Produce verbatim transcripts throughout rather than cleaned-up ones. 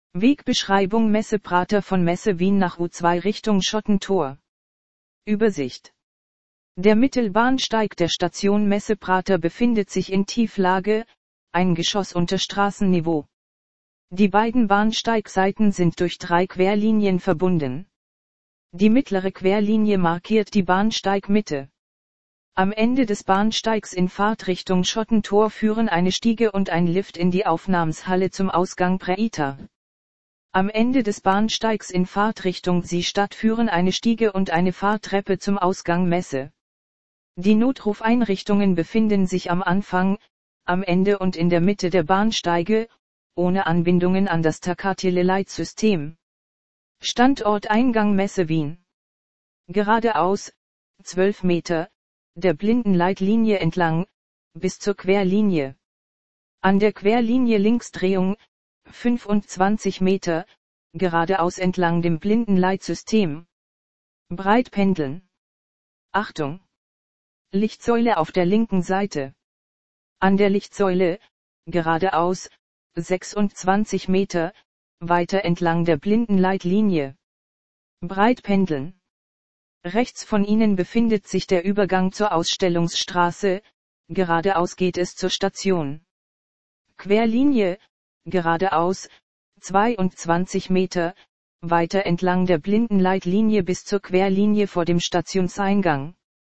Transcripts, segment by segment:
Wegbeschreibung Messe-Prater von Messe Wien nach U zwei Richtung Schottentor. Übersicht. Der Mittelbahnsteig der Station Messe-Prater befindet sich in Tieflage, ein Geschoss unter Straßenniveau. Die beiden Bahnsteigseiten sind durch drei Querlinien verbunden. Die mittlere Querlinie markiert die Bahnsteigmitte. Am Ende des Bahnsteigs in Fahrtrichtung Schottentor führen eine Stiege und ein Lift in die Aufnahmshalle zum Ausgang Prater. Am Ende des Bahnsteigs in Fahrtrichtung Seestadt führen eine Stiege und eine Fahrtreppe zum Ausgang Messe. Die Notrufeinrichtungen befinden sich am Anfang, am Ende und in der Mitte der Bahnsteige, ohne Anbindungen an das Takateleleitsystem. Standort Eingang Messe Wien. Geradeaus, zwölf Meter, der Blindenleitlinie entlang, bis zur Querlinie. An der Querlinie Linksdrehung, fünfundzwanzig Meter, geradeaus entlang dem Blindenleitsystem. Breit pendeln. Achtung! Lichtsäule auf der linken Seite. An der Lichtsäule, geradeaus, sechsundzwanzig Meter, weiter entlang der Blindenleitlinie. Breit pendeln. Rechts von Ihnen befindet sich der Übergang zur Ausstellungsstraße, geradeaus geht es zur Station. Querlinie, geradeaus, zweiundzwanzig Meter, weiter entlang der Blindenleitlinie bis zur Querlinie vor dem Stationseingang.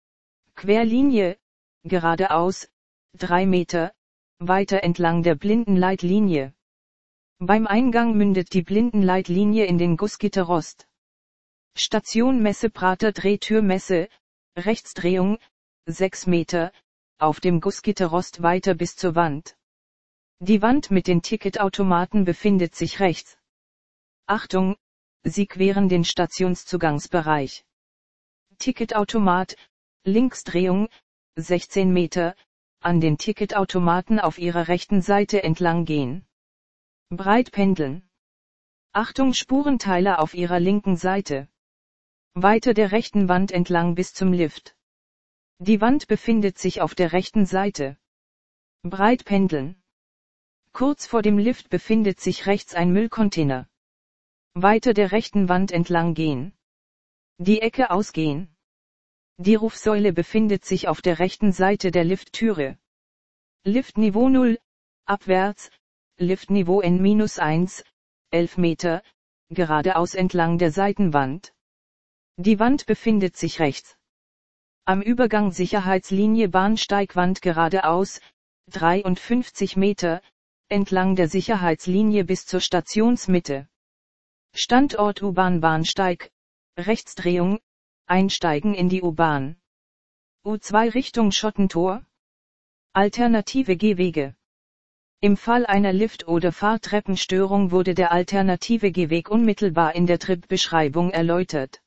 Querlinie, geradeaus, drei Meter, weiter entlang der Blindenleitlinie. Beim Eingang mündet die Blindenleitlinie in den Gussgitterrost. Station Messe-Prater Drehtür Messe, Rechtsdrehung, sechs Meter, auf dem Gussgitterrost weiter bis zur Wand. Die Wand mit den Ticketautomaten befindet sich rechts. Achtung, Sie queren den Stationszugangsbereich. Ticketautomat, Linksdrehung, sechzehn Meter, an den Ticketautomaten auf Ihrer rechten Seite entlang gehen. Breit pendeln. Achtung Spurenteiler auf Ihrer linken Seite. Weiter der rechten Wand entlang bis zum Lift. Die Wand befindet sich auf der rechten Seite. Breit pendeln. Kurz vor dem Lift befindet sich rechts ein Müllcontainer. Weiter der rechten Wand entlang gehen. Die Ecke ausgehen. Die Rufsäule befindet sich auf der rechten Seite der Lifttüre. Liftniveau null, abwärts, Liftniveau N minus eins, elf Meter, geradeaus entlang der Seitenwand. Die Wand befindet sich rechts. Am Übergang Sicherheitslinie Bahnsteigwand geradeaus, dreiundfünfzig Meter, entlang der Sicherheitslinie bis zur Stationsmitte. Standort U-Bahn-Bahnsteig, Rechtsdrehung, einsteigen in die U-Bahn. U zwei Richtung Schottentor. Alternative Gehwege. Im Fall einer Lift- oder Fahrtreppenstörung wurde der alternative Gehweg unmittelbar in der Tripbeschreibung erläutert.